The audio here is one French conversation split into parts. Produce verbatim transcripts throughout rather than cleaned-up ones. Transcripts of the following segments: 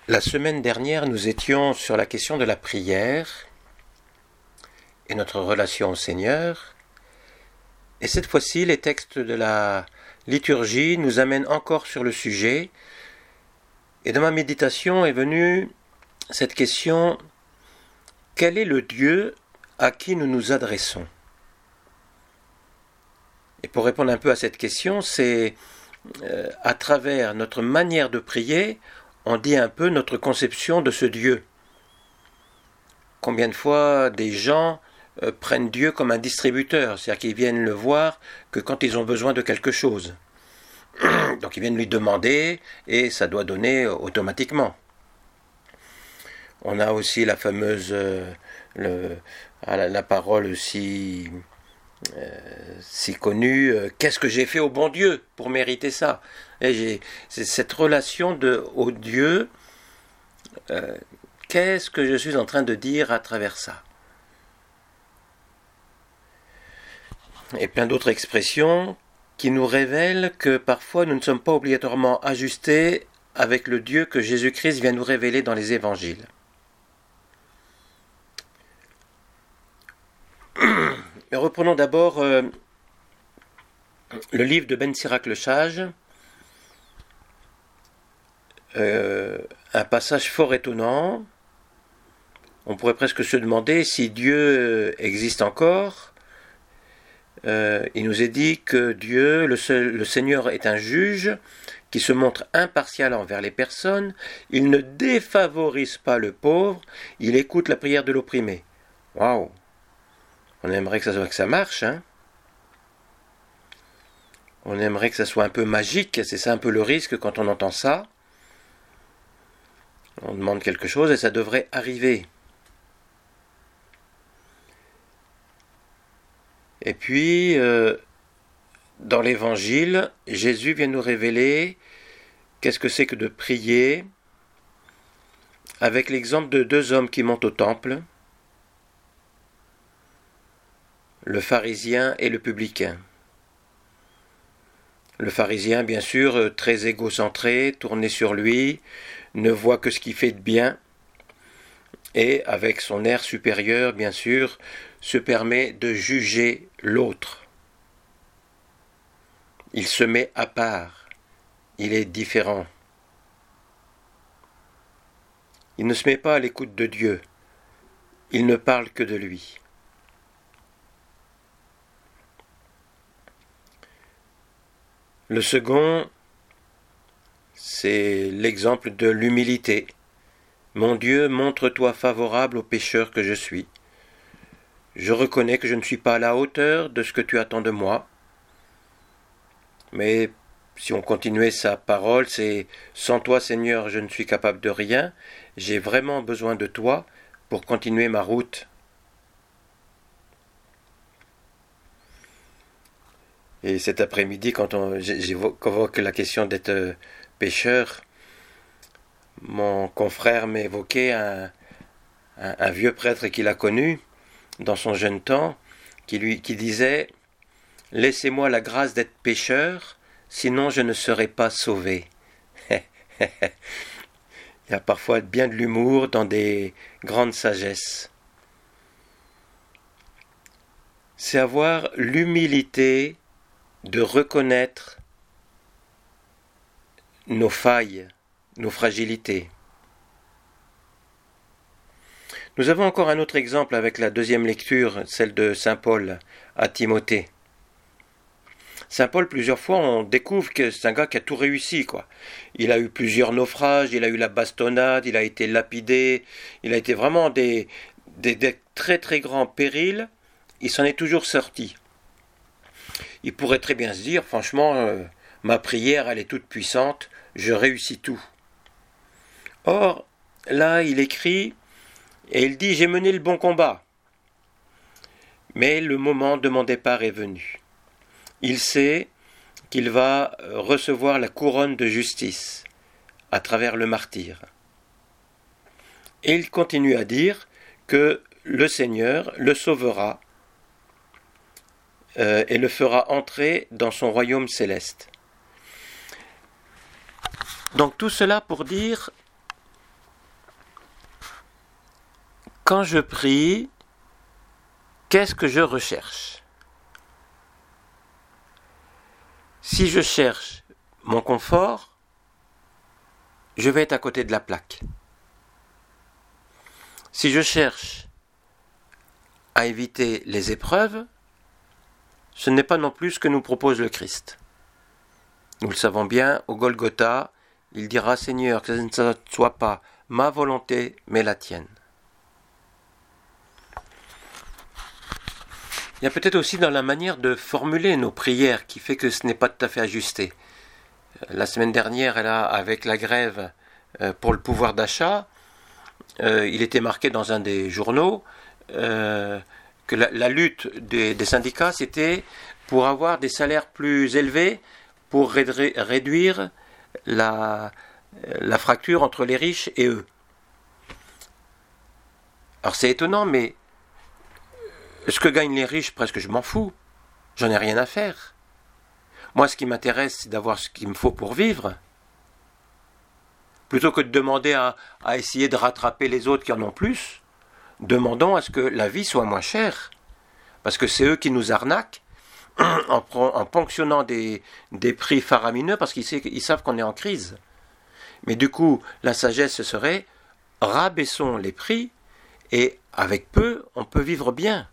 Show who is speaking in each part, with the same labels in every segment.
Speaker 1: La semaine dernière, nous étions sur la question de la prière et notre relation au Seigneur. Et cette fois-ci, les textes de la liturgie nous amènent encore sur le sujet. Et dans ma méditation est venue cette question: quel est le Dieu à qui nous nous adressons? Et pour répondre un peu à cette question, c'est euh, à travers notre manière de prier, on dit un peu notre conception de ce Dieu. Combien de fois des gens euh, prennent Dieu comme un distributeur, c'est-à-dire qu'ils viennent le voir que quand ils ont besoin de quelque chose. Donc ils viennent lui demander et ça doit donner automatiquement. On a aussi la fameuse euh, le, la, la parole si, euh, si connue, euh, qu'est-ce que j'ai fait au bon Dieu pour mériter ça? Et j'ai, c'est cette relation de, au Dieu, euh, qu'est-ce que je suis en train de dire à travers ça? Et plein d'autres expressions qui nous révèlent que parfois nous ne sommes pas obligatoirement ajustés avec le Dieu que Jésus-Christ vient nous révéler dans les évangiles. Mais reprenons d'abord euh, le livre de Ben Sirac le Sage, euh, un passage fort étonnant. On pourrait presque se demander si Dieu existe encore. Euh, il nous est dit que Dieu, le, seul, le Seigneur est un juge qui se montre impartial envers les personnes, il ne défavorise pas le pauvre, il écoute la prière de l'opprimé. Waouh! On aimerait que ça, soit, que ça marche, hein? On aimerait que ça soit un peu magique, c'est ça un peu le risque quand on entend ça. On demande quelque chose et ça devrait arriver. Et puis, euh, dans l'Évangile, Jésus vient nous révéler qu'est-ce que c'est que de prier, avec l'exemple de deux hommes qui montent au temple, le pharisien et le publicain. Le pharisien, bien sûr, très égocentré, tourné sur lui, ne voit que ce qu'il fait de bien, et avec son air supérieur, bien sûr, se permet de juger l'autre. Il se met à part, il est différent. Il ne se met pas à l'écoute de Dieu, il ne parle que de lui. Le second, c'est l'exemple de l'humilité. Mon Dieu, montre-toi favorable au pécheur que je suis. Je reconnais que je ne suis pas à la hauteur de ce que tu attends de moi. Mais si on continuait sa parole, c'est « Sans toi, Seigneur, je ne suis capable de rien. J'ai vraiment besoin de toi pour continuer ma route. » Et cet après-midi, quand on, j'évoque la question d'être pécheur, mon confrère m'évoquait un, un, un vieux prêtre qu'il a connu dans son jeune temps, qui lui qui disait « Laissez-moi la grâce d'être pécheur, sinon je ne serai pas sauvé. » Il y a parfois bien de l'humour dans des grandes sagesses. C'est avoir l'humilité de reconnaître nos failles, nos fragilités. Nous avons encore un autre exemple avec la deuxième lecture, celle de saint Paul à Timothée. saint Paul, plusieurs fois, on découvre que c'est un gars qui a tout réussi, quoi. Il a eu plusieurs naufrages, il a eu la bastonnade, il a été lapidé, il a été vraiment des, des, des très très grands périls, il s'en est toujours sorti. Il pourrait très bien se dire, franchement, euh, ma prière, elle est toute puissante, je réussis tout. Or, là, il écrit, et il dit, j'ai mené le bon combat. Mais le moment de mon départ est venu. Il sait qu'il va recevoir la couronne de justice à travers le martyre. Et il continue à dire que le Seigneur le sauvera euh, et le fera entrer dans son royaume céleste. Donc tout cela pour dire Quand je prie, qu'est-ce que je recherche? Si je cherche mon confort, je vais être à côté de la plaque. Si je cherche à éviter les épreuves, ce n'est pas non plus ce que nous propose le Christ. Nous le savons bien, au Golgotha, il dira « Seigneur, que ce ne soit pas ma volonté, mais la tienne ». Il y a peut-être aussi dans la manière de formuler nos prières qui fait que ce n'est pas tout à fait ajusté. La semaine dernière, là, avec la grève pour le pouvoir d'achat, euh, il était marqué dans un des journaux euh, que la, la lutte des, des syndicats, c'était pour avoir des salaires plus élevés, pour rédré, réduire la, la fracture entre les riches et eux. Alors c'est étonnant, mais ce que gagnent les riches, presque je m'en fous. J'en ai rien à faire. Moi, ce qui m'intéresse, c'est d'avoir ce qu'il me faut pour vivre. Plutôt que de demander à, à essayer de rattraper les autres qui en ont plus, demandons à ce que la vie soit moins chère. Parce que c'est eux qui nous arnaquent en, en ponctionnant des, des prix faramineux parce qu'ils, ils savent qu'on est en crise. Mais du coup, la sagesse, ce serait rabaissons les prix et avec peu, on peut vivre bien.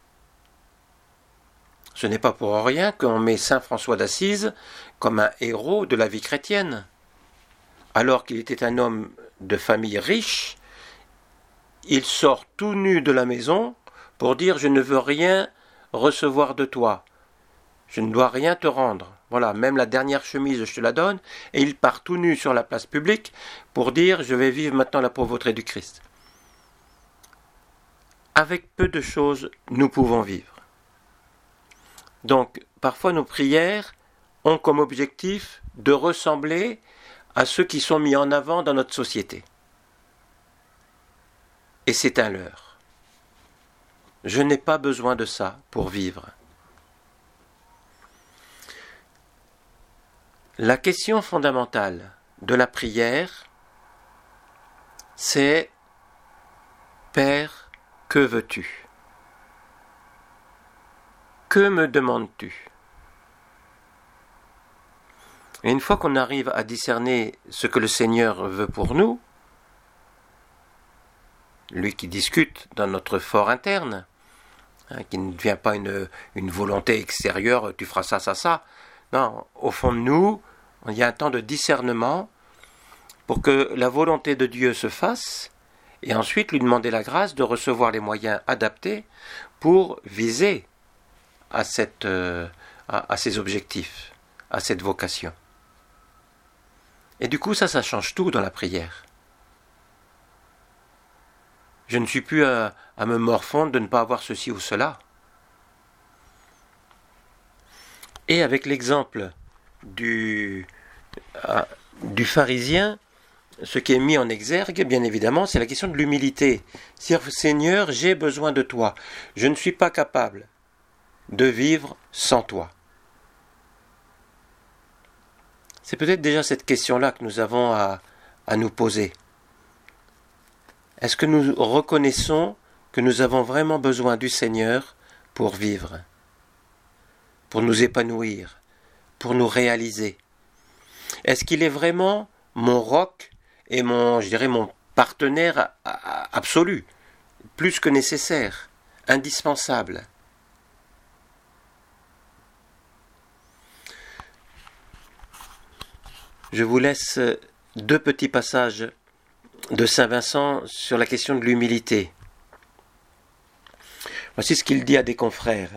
Speaker 1: Ce n'est pas pour rien qu'on met Saint François d'Assise comme un héros de la vie chrétienne. Alors qu'il était un homme de famille riche, il sort tout nu de la maison pour dire « Je ne veux rien recevoir de toi, je ne dois rien te rendre. Voilà, même la dernière chemise, je te la donne. » Et il part tout nu sur la place publique pour dire « Je vais vivre maintenant la pauvreté du Christ. » Avec peu de choses, nous pouvons vivre. Donc, parfois nos prières ont comme objectif de ressembler à ceux qui sont mis en avant dans notre société. Et c'est un leurre. Je n'ai pas besoin de ça pour vivre. La question fondamentale de la prière, c'est « Père, que veux-tu ? Que me demandes-tu » Et une fois qu'on arrive à discerner ce que le Seigneur veut pour nous, lui qui discute dans notre fort interne, hein, qui ne devient pas une, une volonté extérieure, tu feras ça, ça, ça. Non, au fond de nous, il y a un temps de discernement pour que la volonté de Dieu se fasse et ensuite lui demander la grâce de recevoir les moyens adaptés pour viser à, cette, euh, à, à ces objectifs, à cette vocation. Et du coup, ça, ça change tout dans la prière. Je ne suis plus à, à me morfondre de ne pas avoir ceci ou cela. Et avec l'exemple du, euh, du pharisien, ce qui est mis en exergue, bien évidemment, c'est la question de l'humilité. C'est-à-dire, Seigneur, j'ai besoin de toi. Je ne suis pas capable de vivre sans toi. C'est peut-être déjà cette question-là que nous avons à, à nous poser. Est-ce que nous reconnaissons que nous avons vraiment besoin du Seigneur pour vivre, pour nous épanouir, pour nous réaliser? Est-ce qu'il est vraiment mon roc et mon, je dirais, mon partenaire absolu, plus que nécessaire, indispensable? Je vous laisse deux petits passages de Saint Vincent sur la question de l'humilité. Voici ce qu'il dit à des confrères.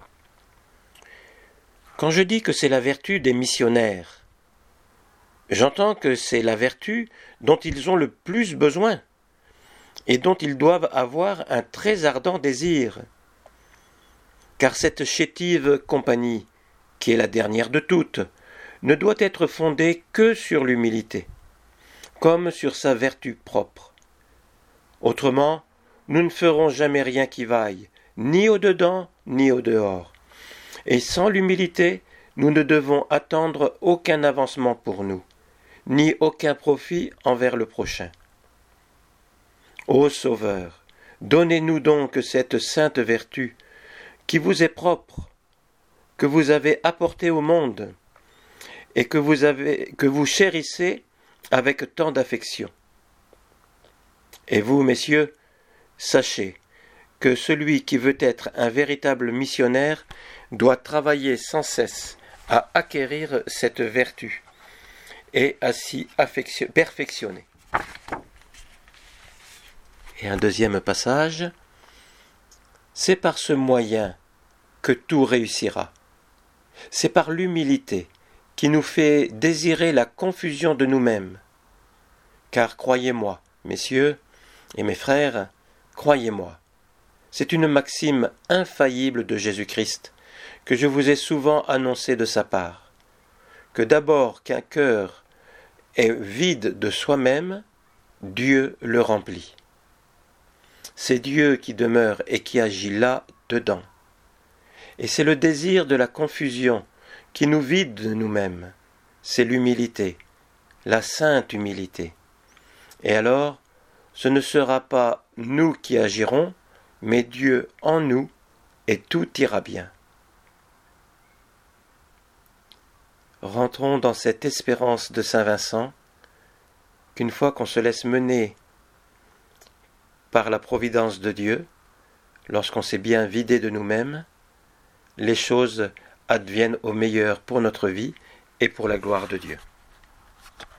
Speaker 1: Quand je dis que c'est la vertu des missionnaires, j'entends que c'est la vertu dont ils ont le plus besoin et dont ils doivent avoir un très ardent désir. Car cette chétive compagnie, qui est la dernière de toutes, ne doit être fondée que sur l'humilité, comme sur sa vertu propre. Autrement, nous ne ferons jamais rien qui vaille, ni au-dedans, ni au-dehors. Et sans l'humilité, nous ne devons attendre aucun avancement pour nous, ni aucun profit envers le prochain. Ô Sauveur, Donnez-nous donc cette sainte vertu qui vous est propre, que vous avez apportée au monde et que vous, avez, que vous chérissez avec tant d'affection. Et vous, messieurs, sachez que celui qui veut être un véritable missionnaire doit travailler sans cesse à acquérir cette vertu et à s'y perfectionner. Et un deuxième passage, c'est par ce moyen que tout réussira. C'est par l'humilité qui nous fait désirer la confusion de nous-mêmes. Car croyez-moi, messieurs et mes frères, croyez-moi, c'est une maxime infaillible de Jésus-Christ que je vous ai souvent annoncée de sa part, que d'abord qu'un cœur est vide de soi-même, Dieu le remplit. C'est Dieu qui demeure et qui agit là dedans. Et c'est le désir de la confusion qui nous vide de nous-mêmes. C'est l'humilité, la sainte humilité. Et alors, ce ne sera pas nous qui agirons, mais Dieu en nous, et tout ira bien. Rentrons dans cette espérance de Saint Vincent, qu'une fois qu'on se laisse mener par la providence de Dieu, lorsqu'on s'est bien vidé de nous-mêmes, les choses adviennent au meilleur pour notre vie et pour la gloire de Dieu.